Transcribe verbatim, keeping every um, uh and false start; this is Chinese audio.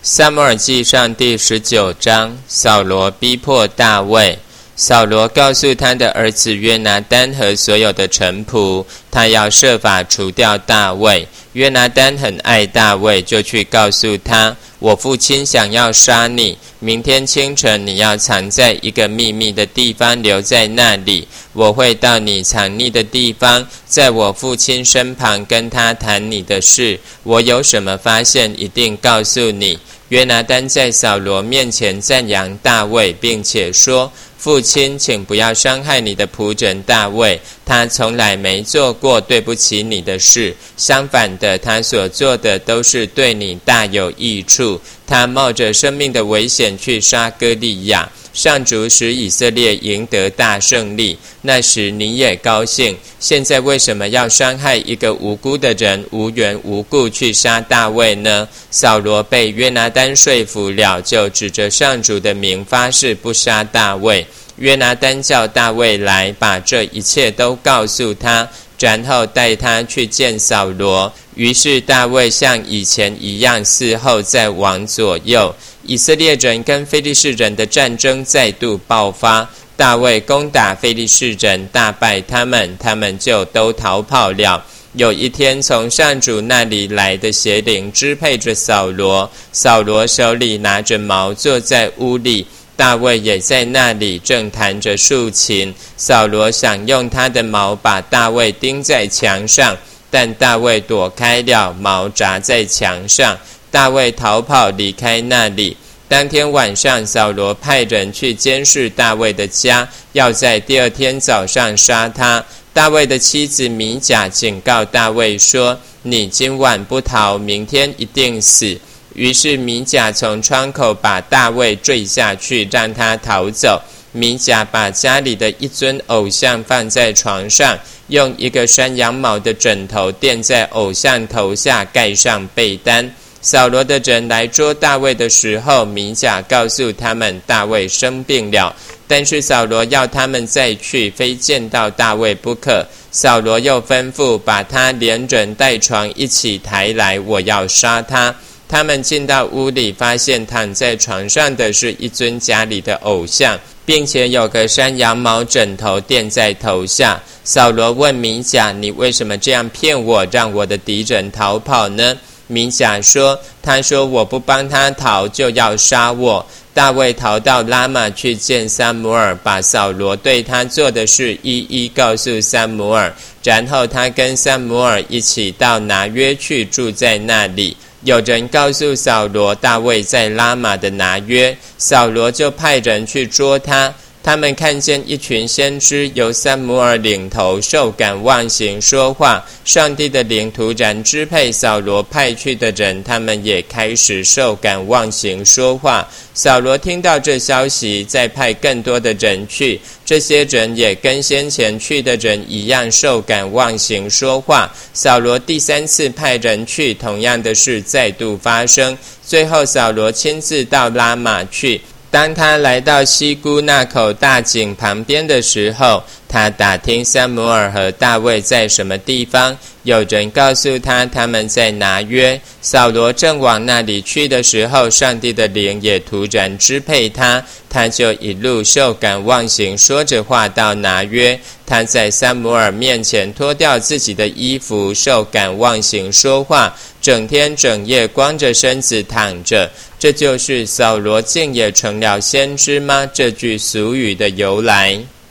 撒母耳记上第十九章，扫罗逼迫大卫。扫罗告诉他的儿子约拿单和所有的臣仆，他要设法除掉大卫。约拿单很爱大卫，就去告诉他，我父亲想要杀你，明天清晨你要藏在一个秘密的地方，留在那里，我会到你藏匿的地方，在我父亲身旁跟他谈你的事，我有什么发现一定告诉你。约拿单在扫罗面前赞扬大卫，并且说，父亲，请不要伤害你的仆人大卫，他从来没做过对不起你的事，相反的，他所做的都是对你大有益处。他冒着生命的危险去杀歌利亚，上主使以色列赢得大胜利，那时你也高兴。现在为什么要伤害一个无辜的人，无缘无故去杀大卫呢？扫罗被约拿单说服了，就指着上主的名发誓不杀大卫。约拿单叫大卫来，把这一切都告诉他，然后带他去见扫罗。于是大卫像以前一样伺候在王左右。以色列人跟非利士人的战争再度爆发，大卫攻打非利士人，大败他们，他们就都逃跑了。有一天，从上主那里来的邪灵支配着扫罗，扫罗手里拿着矛，坐在屋里，大卫也在那里，正弹着竖琴。扫罗想用他的矛把大卫钉在墙上，但大卫躲开了，矛扎在墙上。大卫逃跑离开那里。当天晚上，扫罗派人去监视大卫的家，要在第二天早上杀他。大卫的妻子米甲警告大卫说，你今晚不逃，明天一定死。于是米甲从窗口把大卫坠下去，让他逃走。米甲把家里的一尊偶像放在床上，用一个山羊毛的枕头垫在偶像头下，盖上被单。扫罗的人来捉大卫的时候，米甲告诉他们大卫生病了，但是扫罗要他们再去，非见到大卫不可。扫罗又吩咐把他连人带床一起抬来，我要杀他。他们进到屋里，发现躺在床上的是一尊家里的偶像，并且有个山羊毛枕头垫在头下。扫罗问米甲，你为什么这样骗我，让我的敌人逃跑呢？米甲说，他说我不帮他逃，就要杀我。大卫逃到拉玛去见撒母耳，把扫罗对他做的事一一告诉撒母耳，然后他跟撒母耳一起到拿约去，住在那里。有人告诉扫罗，大卫在拉玛的拿约，扫罗就派人去捉他。他们看见一群先知由撒母耳领头，受感忘形说话，上帝的灵突然支配扫罗派去的人，他们也开始受感忘形说话。扫罗听到这消息，再派更多的人去，这些人也跟先前去的人一样受感忘形说话。扫罗第三次派人去，同样的事再度发生。最后扫罗亲自到拉玛去。当他来到西姑那口大井旁边的时候，他打听撒母耳和大卫在什么地方，有人告诉他他们在拿约。扫罗正往那里去的时候，上帝的灵也突然支配他，他就一路受感忘形，说着话到拿约。他在撒母耳面前脱掉自己的衣服，受感忘形说话，整天整夜光着身子躺着。这就是扫罗竟也成了先知吗？这句俗语的由来。